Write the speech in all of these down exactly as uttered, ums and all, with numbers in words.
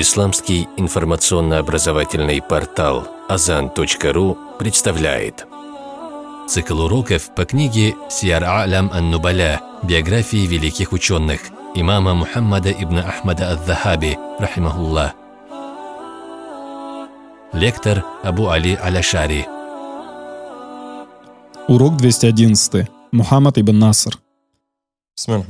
Исламский информационно-образовательный портал азан точка ру представляет цикл уроков по книге «Сиар А'лям ан-Нубаля. Биографии великих ученых» имама Мухаммада ибн Ахмада ад-Дахаби, рахимахуллах. Лектор Абу Али Аль-Ашари. Урок двести одиннадцать. Мухаммад ибн Наср. Так,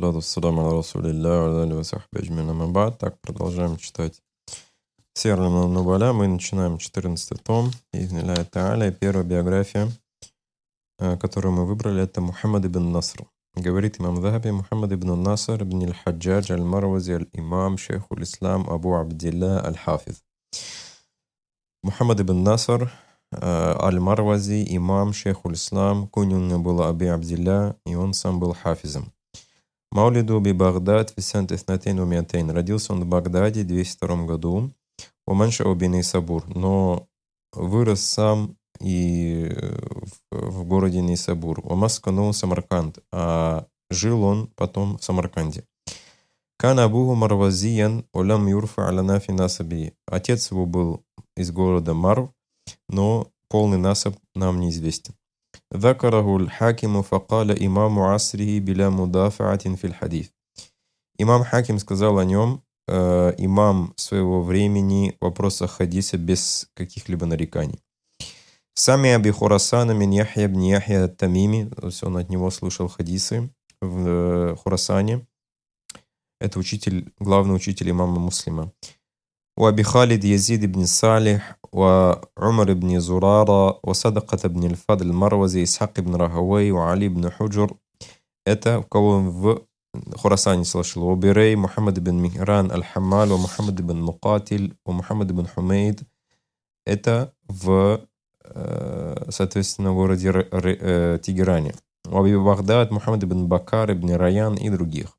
продолжаем читать Сиар А'лям ан-Нубаля. Мы начинаем четырнадцатый том. И первая биография, которую мы выбрали, это Мухаммад ибн Наср. Говорит имам Захаби: Мухаммад ибн Наср ибн аль-Хаджадж аль-Марвази аль-Имам шейхуль Ислам Абу Абдилла аль-Хафиз. Мухаммад ибн Наср аль-Марвази, имам, шейхуль Ислам, кунь у него было Аби Абдилля, и он сам был хафизом. Маулиду би Багдад фисант эснатейн умиатейн. Родился он в Багдаде в двести втором году. Уманша оби Нейсабур. Но вырос сам и в, в городе Нейсабур. Умасканул Самарканд. А жил он потом в Самарканде. Кана абуху Марвазиян улам юрфа аляна фи насаби. Отец его был из города Марв, но полный насаб нам неизвестен. ذكره الحاكم فقال إمام عصره بلا مدافعة في الحديث. Имам Хаким сказал о нем, э, имам своего времени в вопросах хадиса без каких-либо нареканий. Сами Аби Хурасана мин Яхья бн Яхья ат-Тамими, то есть он от него слышал хадисы в э, Хурасане. Это учитель, главный учитель имама Муслима. У Аби Халид Язид ибн Салих, у Умар ибн Зурара, у Садакат ибн аль-Фадл Марвази, Исхак ибн Рахавей, у Али ибн Худжур. Это у кого он в Хурасане слышал. У Бирей, Мухаммад ибн Михран аль-Хаммал, у Мухаммад ибн Мукатиль, у Мухаммад ибн Хумейд. Это в, соответственно, городе Тегеране. У Аби Багдад, Мухаммад ибн Бакар, ибн Раян и других.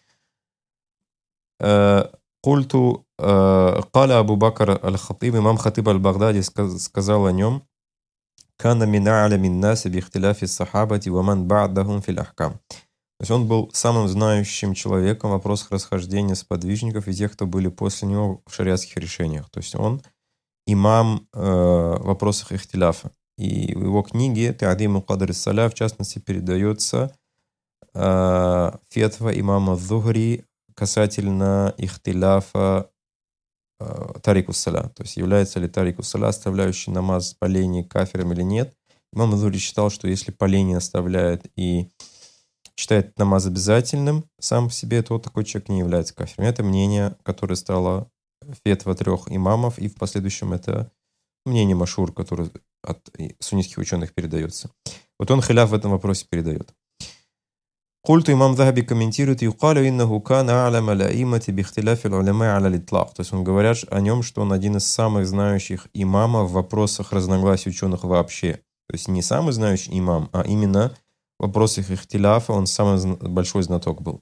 Культу Каля Абу Бакр аль-Хатиб, имам Хатиб аль-Багдади сказал о нем: «Кана мин а'лями н-наси би ихтиляфи ас-сахабати ва ман ба'дахум фил ахкам». То есть он был самым знающим человеком в вопросах расхождения сподвижников и тех, кто были после него в шариатских решениях. То есть он имам э, в вопросах ихтиляфа. И в его книге «Та'диму кадр ас-саля» в частности передается э, фетва имама Зухри касательно ихтиляфа э, тарику саля, то есть является ли тарику саля, оставляющий намаз по лени, кафиром или нет. Имам Зухри считал, что если по лени оставляет и считает намаз обязательным сам по себе, то такой человек не является кафиром. Это мнение, которое стало фетва трех имамов, и в последующем это мнение машур, которое от суннитских ученых передается. Вот он хиляф в этом вопросе передает. Культу имам Захаби комментирует: «Юкалю иннаху кана а'ляма лаимати бихтиляфи аль-уляма аля литлак». То есть он говорят о нем, что он один из самых знающих имамов в вопросах разногласий ученых вообще. То есть не самый знающий имам, а именно в вопросах ихтиляфа он самый большой знаток был.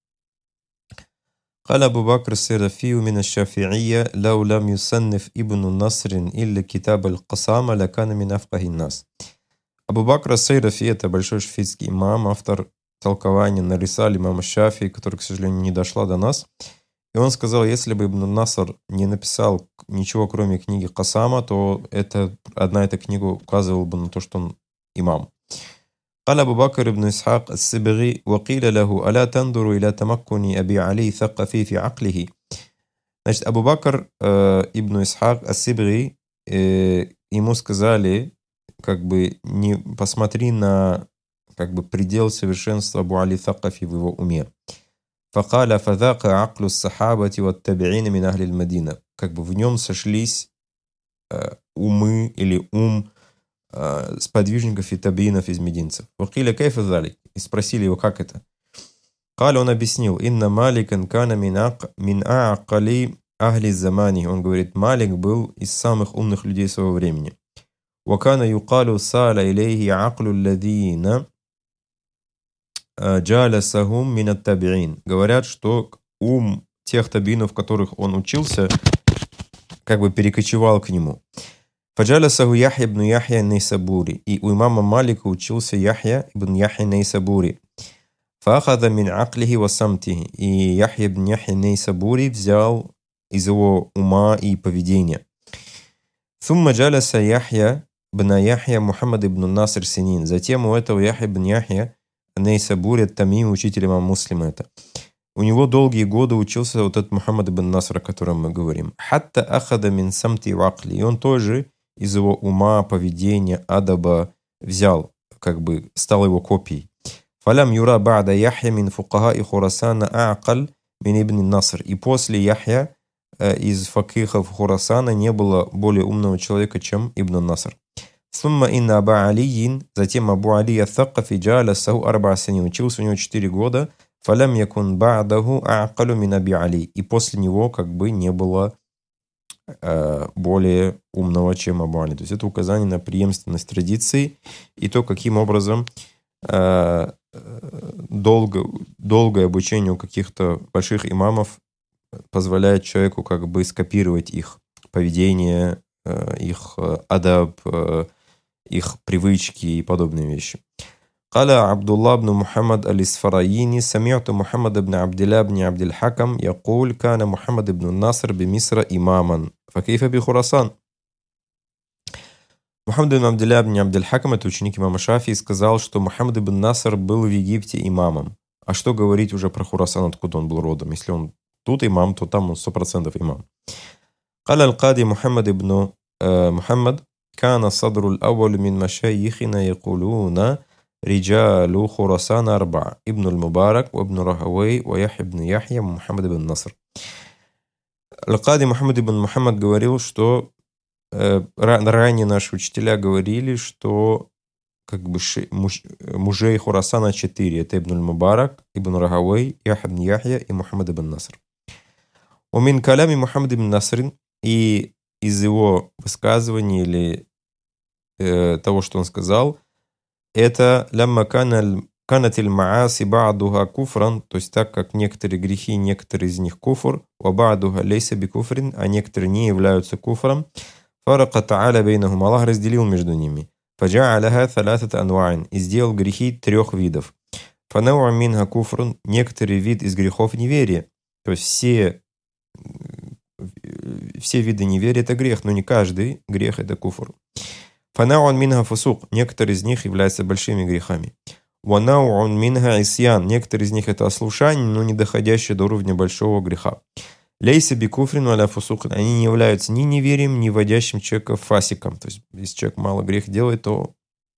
قال أبو بكر السيرفي من الشافعية لو لم يصنف ابن نصر إلا كتاب القسامة لكان من أفقه الناس. Абу Бакр ас-Сайрафи — это большой шафиитский имам, автор толкования на Рисале имама Шафии, которая, к сожалению, не дошла до нас. И он сказал, если бы Ибн Наср не написал ничего, кроме книги Касама, то это, одна эта книга указывала бы на то, что он имам. قال أبو بكر بن إسحاق السبغي وقيل له ألا تنظر إلى تمكن أبي علي ثقفي في عقله. Значит, Абу Бакр э, ибн Исхак ас-Сибги, э, ему сказали, как бы, не посмотри на как бы предел совершенства Абу Али Thaqafi в его уме. فقال فذاق عقل الصحابة والتابعين من أهل المدينة. Как бы в нем сошлись э, умы или ум э, сподвижников и табиинов из мединцев. وقيل كيف ذلك? И спросили его, как это? قال, он объяснил: إن مالكا كان من أعقل أهل الزمان. Он говорит, Малик был из самых умных людей своего времени. وكان يقال سال إليه عقل الذين джаласахум мин ат-табиин. Говорят, что ум тех табиинов, которых он учился, как бы перекочевал к нему. Фаджаласаху Яхья ибн Яхья Нейсабури. И у имама Малика учился Яхья ибн Яхья Нейсабури. Фахада мин аклихи ва самтихи. И Яхья ибн Яхья Нейсабури взял из его ума и поведения. ثم جلس يحيى بن يحيى محمد بن Наср синин. Затем у этого Яхья бн Яхья Нейсабури ат-Тамими, учитель имама Муслима это. У него долгие годы учился вот этот Мухаммад ибн Наср, о котором мы говорим. «Хатта ахада мин самти вакли». И он тоже из его ума, поведения, адаба взял, как бы стал его копией. «Фалям юра ба'да Яхья мин фукаха и Хурасана а'акаль мин ибн Наср». И после Яхья из факихов Хурасана не было более умного человека, чем Ибн Наср. «Сумма инна Аба Алиин». Затем Абу Али ат-Thaqафи джаласаху арба санин. Учился у него четыре года. «Фалям якун ба'даху а'акалю мин Аби Али». И после него как бы не было э, более умного, чем Абу Али. То есть это указание на преемственность традиции и то, каким образом э, долго, долгое обучение у каких-то больших имамов позволяет человеку как бы скопировать их поведение, их адаб, их привычки и подобные вещи. قال عبد الله بن محمد الإسفرايني سمعت محمد بن عبد الله بن عبد الحكم يقول كان محمد بن الناصر بمصر إماما فكيف بخراسان. Мухаммад ибн Абдилля ибн Абдиль Хакам, это ученик имама Шафии, сказал, что Мухаммад ибн Наср был в Египте имамом. А что говорить уже про Хурасан, откуда он был родом? Если он тут имам, то там он сто процентов имам. قال القاضي محمد بن محمد كان الصدر الأول من مشايخنا يقولون رجال خراسان أربعة ابن المبارك وابن رهوي ويحيى بن يحيى ومحمد بن نصر. Аль-Кади Мухаммад ибн Мухаммад говорил, что э, ранее наши учителя говорили, что как бы муж, мужей Хурасана четыре. Это Ибн Аль-Мубарак, Ибн Рахавей, Яхья ибн Яхья и Мухаммад ибн Наср. Умин калями Мухаммад ибн Насрин, и из его высказываний или э, того, что он сказал, это лямма канатиль мааси ба'духа куфран, то есть так как некоторые грехи, некоторые из них куфр, ва ба'духа лейса би куфрин, а некоторые не являются куфром, фарака та'аля бейнахум, Аллах разделил между ними. Фаджа'аляха thalathata анва'ин, и сделал грехи трех видов. Фанау'а минха куфрун, некоторый вид из грехов неверия, то есть все все виды неверия это грех, но не каждый грех это куфр. Фанау'ан минха фусук, некоторые из них являются большими грехами. Ванау'ан минха исьян, некоторые из них это ослушание, но не доходящее до уровня большого греха. Лейса би куфрин валя фусук, они не являются ни неверием, ни вводящим человека фасиком. То есть, если человек мало грех делает, то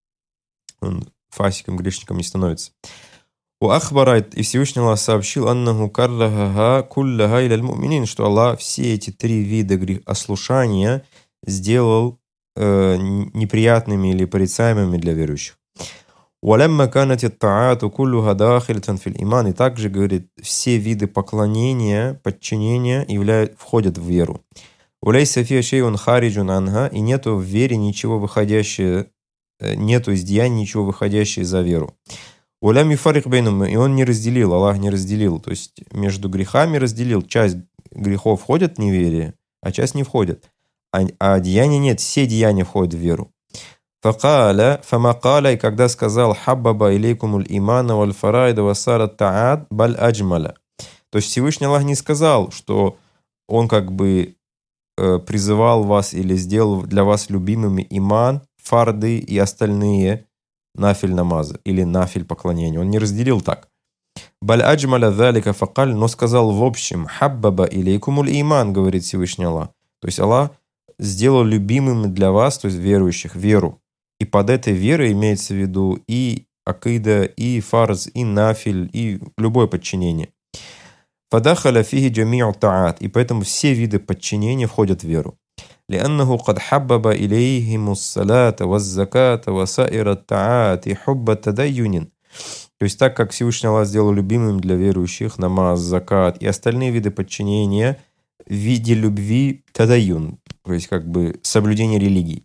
он фасиком, грешником не становится. У Ахбарайт, и Всевышний Аллах сообщил, аннаху каррахаха кулляха иляль му'минин, что Аллах все эти три вида грех ослушания сделал э, неприятными или порицаемыми для верующих. Уалямма канати таату куллюха дахилитан фил иман, и также, говорит, все виды поклонения, подчинения являют, входят в веру. Уляйса фия шейун хариджун анха, и нету в вере ничего выходящее, нету из деяний ничего выходящее за веру. Улям юфарик бейнум, и он не разделил, Аллах не разделил, то есть между грехами разделил. Часть грехов входит в неверие, а часть не входит. А, а деяния нет, все деяния входят в веру. Факаля, фамакаля, и когда сказал хаббаба илейкумуль имана валь фарайда васара та'ад баль аджмаля. То есть Всевышний Аллах не сказал, что он как бы э, призывал вас или сделал для вас любимыми иман, фарды и остальные нафиль намаза или нафиль поклонения. Он не разделил так. Баль аджмаля залика факаль, но сказал в общем хаббаба илейкумуль иман, говорит Всевышний Аллах. То есть Аллах сделал любимыми для вас, то есть верующих, веру. И под этой верой имеется в виду и акида, и фарз, и нафиль, и любое подчинение. Фадахаля фиги джами'у та'ат, и поэтому все виды подчинения входят в веру. لأنه قد حبب إليهم الصلاة والزكاة وسائر الطاعات حب التدين. То есть так как Всевышний Аллах сделал любимым для верующих намаз, закат и остальные виды подчинения в виде любви тадайюн, то есть как бы соблюдение религии.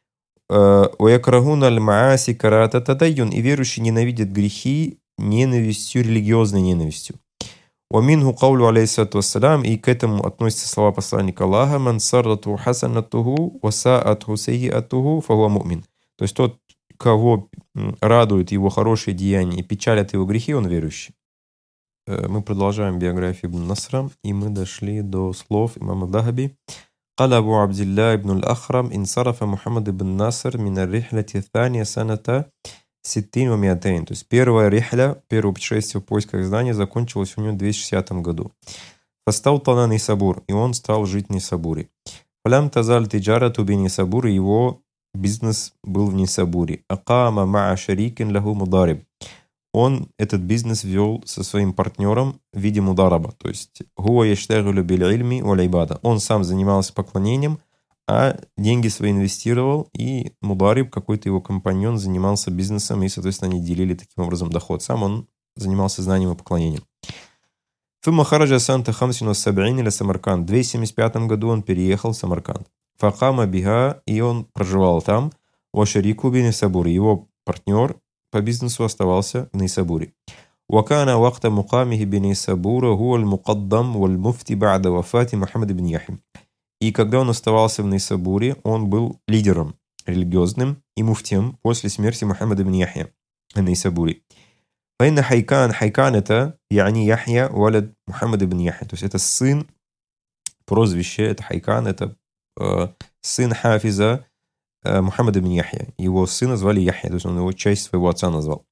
«Уякрахуна аль-мааси карата тадайюн», и верующие ненавидят грехи ненавистью, религиозной ненавистью. «Уаминху каулю алейхиссалату вассалям», и к этому относятся слова посланника Аллаха: «Ман саррату хасанатуху васаатху сайиатуху фахуа му'мин». То есть тот, кого радует его хорошие деяния и печалят его грехи, он верующий. мы продолжаем биографию Ибн Насра, и мы дошли до слов имама Дахаби. قال أبو عبد الله بن الأخرم انصرف محمد بن ناصر من الرحلة الثانية سنة ستين ومئتين. То есть первая рихля, первое путешествие в поисках знания закончилось у него в двести шестидесятом году. فاستوطن نيسابور, и он стал жить в Нейсабуре. فلم تزال تجارة بنيسابور, его бизнес был в Нейсабуре. أقام مع شريك له مضارب. Он этот бизнес вел со своим партнером в виде мудараба. То есть هو يشتغل بالعلم والعبادة. Он сам занимался поклонением, а деньги свои инвестировал, и мудариб, какой-то его компаньон, занимался бизнесом, и, соответственно, они делили таким образом доход. Сам он занимался знанием и поклонением. ثم خرج سنة خمس وسبعين إلى سمرقند. В двести семьдесят пятом году он переехал в Самарканд. فقام بها, и он проживал там. وشريك بنيسابور, его партнер по бизнесу оставался в Нейсабуре. وكان وقت مقامه بنيسابور هو المقدم والمفتي بعد وفاة محمد بن يحيى. И когда он оставался в Нейсабуре, он был лидером религиозным и муфтием после смерти Мухаммада ибн Яхья в Нейсабуре. فإن حيكان, حيكان это يعني Яхья валад Мухаммад ибн Яхья. То есть это сын, прозвище, это Хайкан, это э, сын Хафиза э, Мухаммада ибн Яхья. Его сына звали Яхья, то есть он его часть своего отца назвал.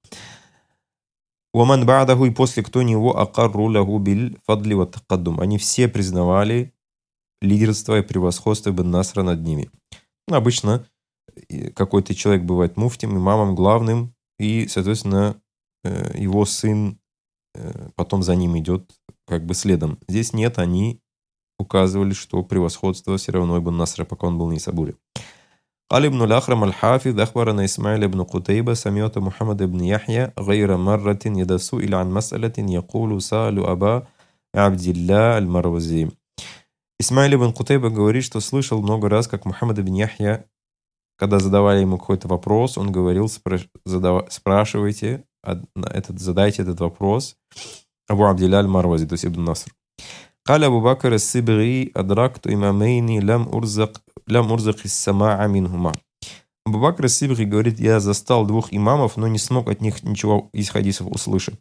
ومن بعده, и после кто него أقروا له بالفضل والتقدم. Они все признавали лидерство и превосходство Ибн Насра над ними. Ну, обычно какой-то человек бывает муфтим, имамом, главным, и, соответственно, его сын потом за ним идет как бы следом. Здесь нет, они указывали, что превосходство все равно Ибн Насра, пока он был в Нейсабуре. قال ابن الأخرم الحافظ أخبرنا إسماعيل بن قتيبة سمعت محمد بن يحيى غير مرة إذا سئل عن مسألة يقول سأل أبا عبد الله المروزي. Исмаиль ибн Кутейба говорит, что слышал много раз, как Мухаммад ибн Яхья, когда задавали ему какой-то вопрос, он говорил, спра- задав... спрашивайте, этот, задайте этот вопрос Абу Абдилля аль-Марвази, то есть Ибн Наср. قال أبو بكر السبغي أدركت إمامين لم أرزق لم أرزق السماع منهما. Абу Бакр ас-Сибги говорит, я застал двух имамов, но не смог от них ничего из хадисов услышать.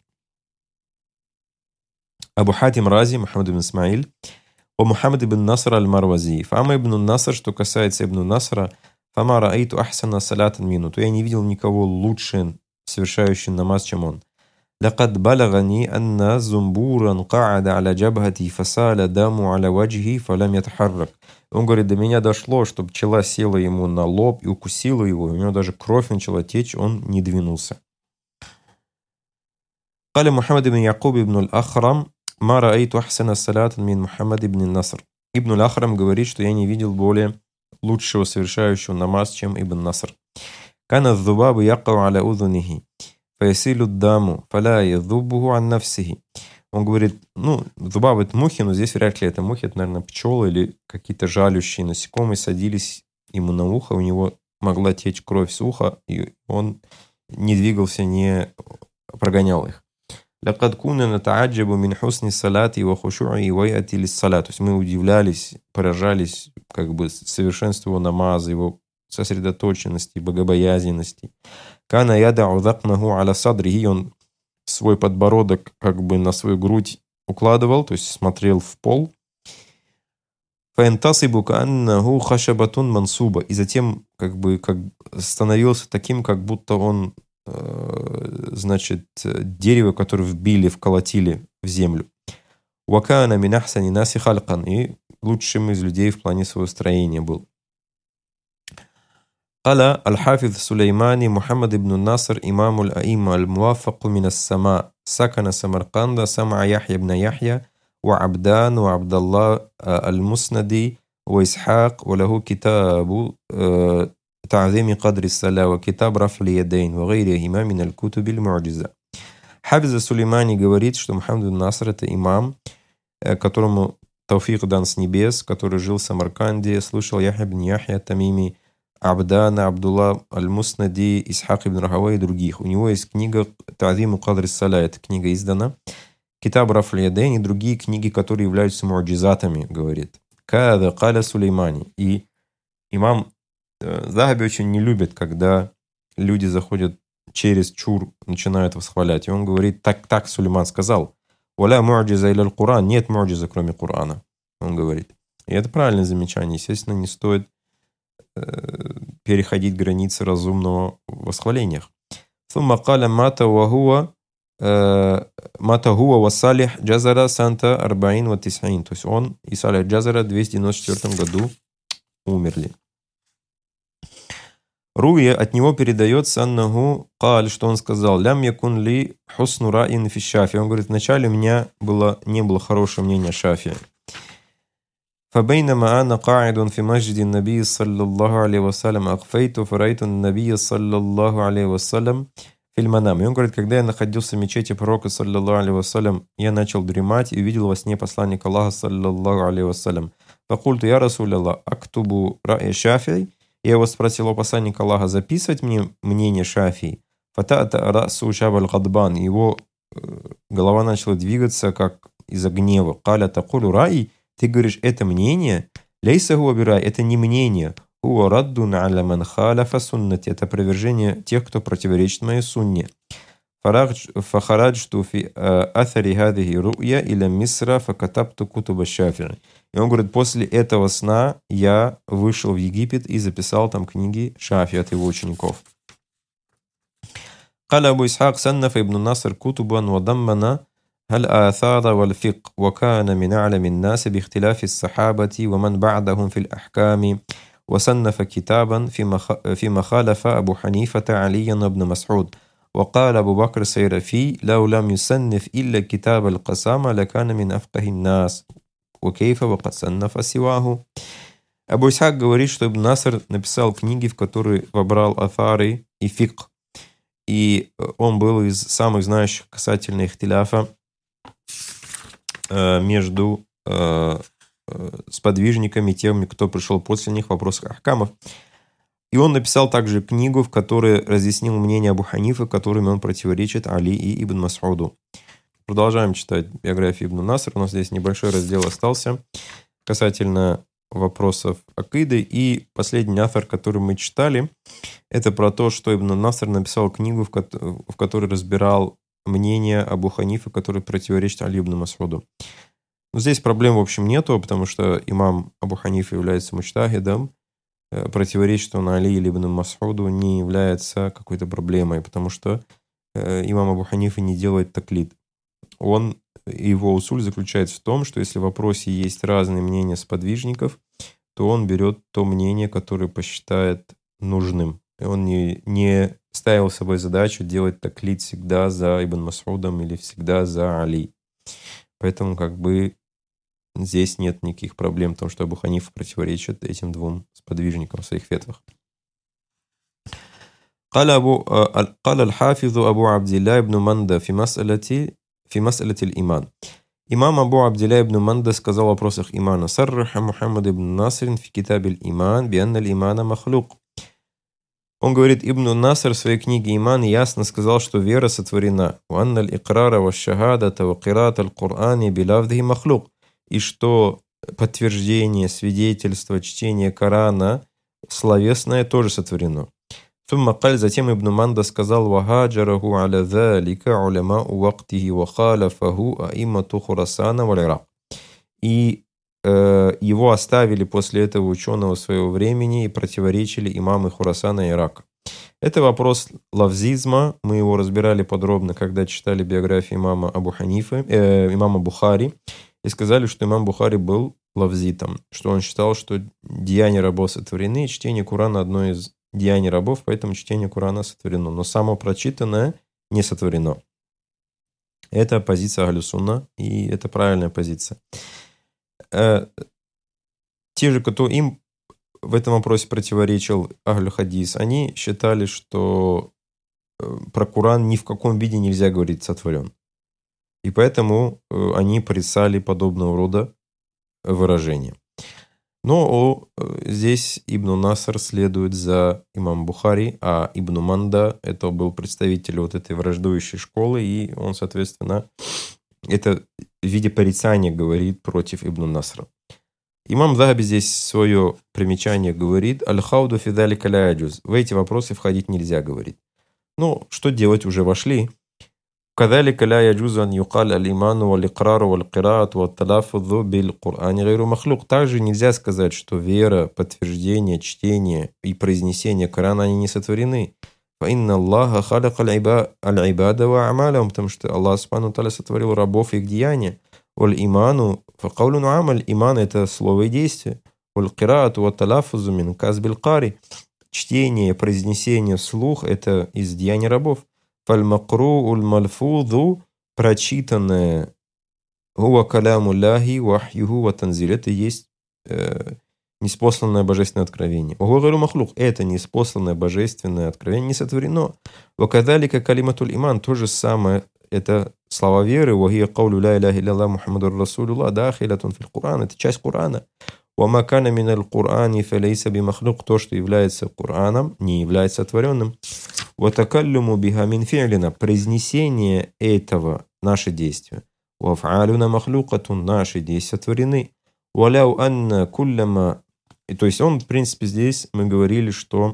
Абу Хатим Рази, Мухаммад ибн Исмаиль, о Мухаммад ибн Наср аль-Марвази. Фама ибн Наср, что касается ибн Насра, фама раайту ахсана салатан мину, то я не видел никого лучше совершающим намаз, чем он. لقد بلغني أن زنبورا قعد على جبهتي فسال دم على وجهي فلم يتحرك. Он говорит, до меня дошло, что пчела села ему на лоб и укусила его, у него даже кровь начала течь, он не двинулся. قال محمد بن يعقوب بن الأخرم ما رأيت أحسن صلاة من محمد بن النصر. Ибн аль-Ахрам говорит, что я не видел более лучшего совершающего намаз, чем Ибн Наср. كان الذباب يقع على أذنه فيسيل الدم فلا يذوبه عن نفسه. Он говорит, ну, зубаб это мухи, но здесь вряд ли это мухи, это, наверное, пчелы или какие-то жалющие насекомые садились ему на ухо, у него могла течь кровь с уха, и он не двигался, не прогонял их. لقد كنا نتعجب من حسن الصلاة وخشوعه ويأتي للصلاة. То есть мы удивлялись, поражались как бы совершенству его намаза, его сосредоточенности, богобоязненности. كان يدع ذقنه على صدره. Он свой подбородок как бы на свою грудь укладывал, то есть смотрел в пол. فينتصب كأنه خشبة منصوبة. И затем как бы как становился таким, как будто он значит, дерево, которое вбили, вколотили в землю. وَكَانَ مِنْ أَحْسَنِ النَّاسِ خَلْقًا. И лучшим из людей в плане своего строения был. قال الحافظ سليماني محمد بن الناصر إمام الأئمة الموافق من السماء سكن سمرقند سمع يحيى بن يحيى وعبدان وعبد الله المسندي وإسحاق وله كتاب تعظيم قدر الصلاة وكتاب رفع اليدين وغيرهما من الكتب المعجزة. Хафиз Сулеймани говорит, что Мухаммад ибн Наср это имам, которому тауфик дан с небес, который жил в Самарканде, слушал Яхья ибн Яхья, Тамими, Абдана, Абдулла аль-Муснади, Исхак ибн Рахава и других. У него есть книга «Та'зиму кадри ссаля», эта книга издана. Китаб Раф'л Ядейн и другие книги, которые являются му'джизатами, говорит. Када каля Сулеймани. И имам Захаби очень не любит, когда люди заходят через чур, начинают восхвалять. И он говорит, так, так Сулейман сказал. «Валя му'джиза иля аль-Кур'ан». Нет му'джиза, кроме Корана, он говорит. И это правильное замечание. Естественно, не стоит э, переходить границы разумного в восхвалениях. ثم قال مات وهو مات هو وصالح جزرة سنة أربعين وتسعين. То есть он и Салих Джазара в двести девяносто четвёртом году умерли. Руя от него передается аннаху каль, что он сказал: лям якун ли хусну раин фи Шафи. Он говорит, вначале у меня было, не было хорошего мнения о Шафии. فبينما أنا قاعد في مسجد النبي صلى الله عليه وسلم أخفيت فرأيت النبي صلى الله عليه وسلم في المنام. И он говорит, когда я находился в мечети пророка саллаллаху алейхи вассалям, я начал дремать и увидел во сне посланника Аллаха саллаллаху алейхи вассалям. فقلت يا رسول الله أكتب رأي شافعي. Я его спросил о посланника Аллаха, записывать мне мнение Шафии. Фатата расу шабаль гадбан. Его голова начала двигаться, как из-за гнева. Каля такулю рай. Ты говоришь, это мнение? Лейса хуа бирай. Это не мнение. Хуа раддун аля ман халяфа суннати. Это опровержение тех, кто противоречит моей сунне. Фахараджту фи атари хадихи ру'я иля мисра факатабту кутуба Шафии. И он говорит, после этого сна я вышел в Египет и записал там книги Шафии от его учеников. قال أبو إسحاق صنف ابن نصر كتبا وضمن الآثار والفقه وكان من أعلم الناس باختلاف الصحابة ومن بعدهم في الأحكام وصنف كتابا فيما خالف أبو حنيفة عليا بن مسعود وقال أبو بكر السيرفي لو لم يصنف إلا كتاب القسامة لكان من أفقه الناس وكيف وقد صنف سواه. Абу Исхак говорит, что Ибн Наср написал книги, в которые вобрал аthары и фикх. И он был из самых знающих касательно ихтиляфа э, между э, э, сподвижниками, теми, кто пришел после них в вопросах ахкамов. И он написал также книгу, в которой разъяснил мнение Абу Ханифы, которыми он противоречит Али и Ибн Мас'уду. Продолжаем читать биографию Ибн Наср. У нас здесь небольшой раздел остался касательно вопросов акиды. И последний автор, который мы читали, это про то, что Ибн Наср написал книгу, в которой разбирал мнение Абу Ханифы, который противоречит Али ибн Мас'уду. Но здесь проблем, в общем, нету, потому что имам Абу Ханифа является муджтахидом. Противоречит он Али или ибн Мас'уду не является какой-то проблемой, потому что имам Абу Ханифа не делает таклид. Он, его усуль заключается в том, что если в вопросе есть разные мнения сподвижников, то он берет то мнение, которое посчитает нужным. И он не, не ставил собой задачу делать таклид всегда за Ибн Мас'удом или всегда за Али. Поэтому как бы здесь нет никаких проблем, потому что Абу Ханифа противоречит этим двум сподвижникам в своих фетвах. قال أبو قال الحافظ أبو عبد الله بن مندى في مسألة في مسألة الإيمان. Имам Абу Абдилля ибн Манда сказал в вопросах имана: «Сарраха Мухаммад ибн Наср в китабе иман бианна аль-имана махлук». Он говорит, Ибн Наср в своей книге «Иман» ясно сказал, что вера сотворена. «Уанна аль-икрара ва шахадата ва кират аль-Кур'ани билавдхи махлук». И что подтверждение, свидетельство, чтение Корана словесное тоже сотворено. Затем Ибн Манда сказал: «Вахаджараху аля залика уламау вактихи ва халафаху аимату Хурасана валь Ирак». И э, его оставили после этого ученого своего времени и противоречили имамы Хурасана и Ирака. Это вопрос лавзизма. Мы его разбирали подробно, когда читали биографию имама Абу Ханифы, э, имама Бухари, и сказали, что имам Бухари был лавзитом, что он считал, что деяния рабов сотворены, и чтение Корана одно из деяний рабов, поэтому чтение Корана сотворено. Но само прочитанное не сотворено. Это позиция Ахлю Сунна, и это правильная позиция. Те же, кто им в этом вопросе противоречил Ахлю Хадис, они считали, что про Коран ни в каком виде нельзя говорить сотворен. И поэтому они порицали подобного рода выражения. Но здесь Ибн Наср следует за имамом Бухари, а Ибн Манда — это был представитель вот этой враждующей школы, и он, соответственно, это в виде порицания говорит против Ибн Насра. Имам Захаби здесь свое примечание говорит: «Аль-хауду фи залика ля яджуз». В эти вопросы входить нельзя, говорит. Ну, что делать, уже вошли. В كذلك لا يجوز أن يقال الإيمان والإقرار والقراءة والتلفظ بالقرآن غير مخلوق. Также нельзя сказать, что вера, подтверждение, чтение и произнесение Корана, они не сотворены. فإن الله خلق العباد وأعمالهم, потому что Аллах Субхану ва Тааля сотворил рабов и их деяния. والإيمان فقول وعمل, иман это слово и действие. والقراءة والتلفظ من كسب القارئ, чтение, произнесение вслух это из деяний рабов. فالمقروء الملفوظ, прочитанное, هو كلام الله وحيه وتنزيل, это есть э, неспосланное божественное откровение. وهو غير مخلوق, это неспосланное божественное откровение не сотворено. وكذلك كلمة الإيمان, то же самое, это слова веры. وهي قول لا إله إلا الله محمد رسول الله داخلة في القرآن, это часть Корана. وما كان من القرآن فليس بمخلوق, то, что является Кораном, не является сотворенным. وتكلم بها من فعلنا, произнесение этого наше действие. وأفعالنا مخلوقة, наши действия сотворены. ولو أن كلما, то есть он, в принципе, здесь мы говорили, что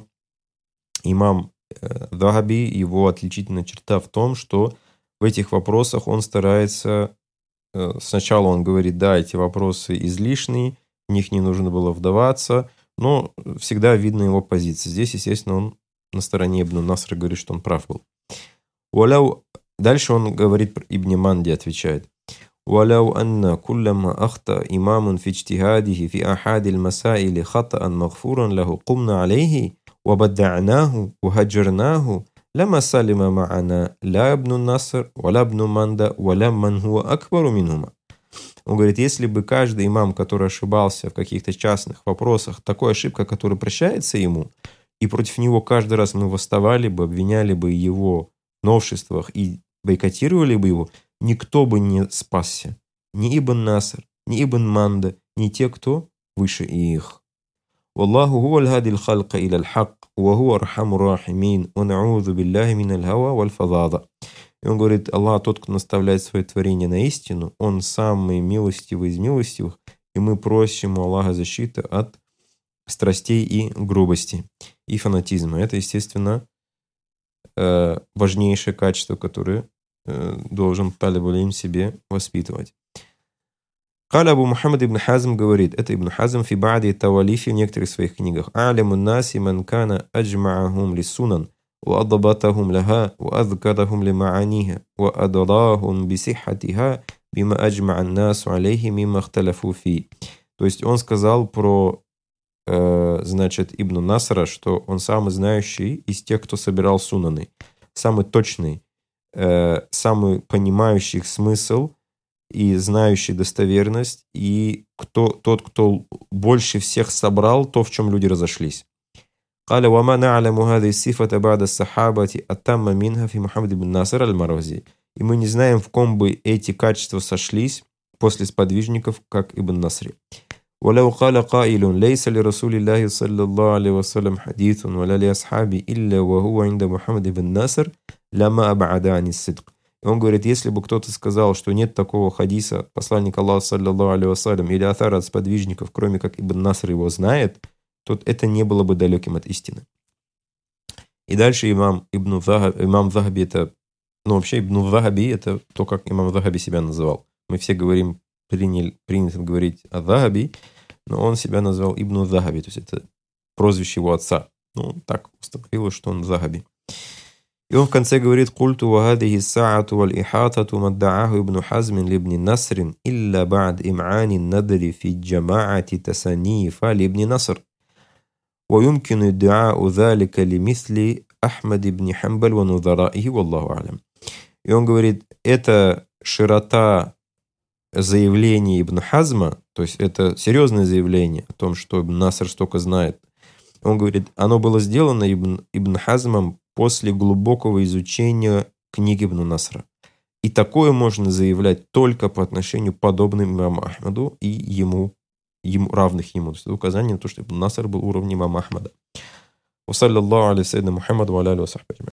имам Захаби, его отличительная черта в том, что в этих вопросах он старается, сначала он говорит, да, эти вопросы излишние, в них не нужно было вдаваться, но всегда видно его позиция. Здесь, естественно, он на стороне Ибн Насра говорит, что он прав был. Уаляу... Дальше он говорит, Ибн Манди отвечает. «Валяу анна куллама ахта имамун фи иджтихадихи фи ахади аль-масаили хатаан магфуран лаху кумна алейхи вабадда'наху вахаджарнаху лама салима ма'ана ла Ибн Наср валя Ибн Манда валя ман хуа акбару минхума». Он говорит, если бы каждый имам, который ошибался в каких-то частных вопросах, такой ошибка, которая прощается ему, и против него каждый раз мы восставали бы, обвиняли бы его в новшествах и бойкотировали бы его, никто бы не спасся. Ни Ибн Наср, ни Ибн Манда, ни те, кто выше их. Валлаху хуа аль-хади аль-халка иля аль-хак, ва хуа архамур рахимин, ва на'удhu биллахи мин аль-хава валь-фадада. И он говорит, Аллах тот, кто наставляет свое творение на истину, он самый милостивый из милостивых, и мы просим у Аллаха защиты от страстей и грубости, и фанатизма. Это, естественно, важнейшее качество, которое должен талиб аль-илм себе воспитывать. Каля Абу Мухаммад ибн Хазм говорит, это Ибн Хазм фи ба'ди тавалифи, в некоторых своих книгах, «А'ляму наси ман кана аджма'ахум лиссунан, وأضبطهم لها وأذكرهم لمعانيها وأدراهم بصحتها بما أجمع الناس عليه مما اختلفوا فيه». То есть он сказал про, э, значит, Ибн Насра, что он самый знающий из тех, кто собирал сунаны, самый точный, э, самый понимающий их смысл и знающий достоверность, и кто, тот, кто больше всех собрал то, в чем люди разошлись. قال وما نعلم هذه الصفة بعد الصحابة أتم منها في محمد بن ناصر المروزي. И мы не знаем, в ком бы эти качества сошлись после сподвижников, как Ибн Насри. ولو قال قائل ليس لرسول الله صلى الله عليه وسلم حديث ولا لأصحابه إلا وهو عند محمد بن ناصر لما أبعد عن الصدق. И он говорит, если бы кто-то сказал, что нет такого хадиса от посланника Аллаха саллаллаху алейхи вассалям или атара от сподвижников, кроме как Ибн Наср его знает, то это не было бы далеким от истины. И дальше имам Ибн Захаби, имам Захаби это, ну вообще Ибн Захаби это то, как имам Захаби себя называл. Мы все говорим, приняли, принято говорить о Захаби, но он себя назвал Ибн Захаби, то есть это прозвище его отца. Ну, так установилось, что он Захаби. И он в конце говорит, «Культу вахадихи саату валь ихатату маддааху Ибн Хазмин либни Насрин илля ба'д им'ани надри фи джамаати тасанифа либни Наср». ويمكن ادعاء ذلك لمثل أحمد بن حنبل ونظرائه والله أعلم. И он говорит, это широта заявления Ибн Хазма, то есть это серьезное заявление о том, что Ибн Наср столько знает. Он говорит, оно было сделано Ибн, Ибн Хазмом после глубокого изучения книги Ибн Насра. И такое можно заявлять только по отношению к подобным имаму Ахмаду и ему, ему равных ему. То есть это указание на то, что Ибн Наср был уровнем имама Ахмада. Wa sallallahu alayhi wa sallam Muhammад wa ala alihi wa sahbihi.